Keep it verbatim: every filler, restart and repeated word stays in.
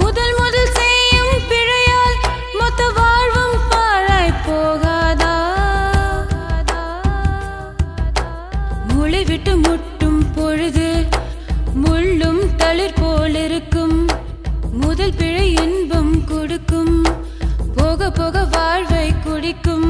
முதல் முதல் செய்யும் பிழையால் மொத்த வாழ்வும் பாழாய் போகாதா? முளை விட்டு முட்டும் பொழுது முள்ளும் தளிர் போல் இருக்கும். முதல் பிழை இன்பம் கொடுக்கும், போக போக வாழ்வை குடிக்கும்.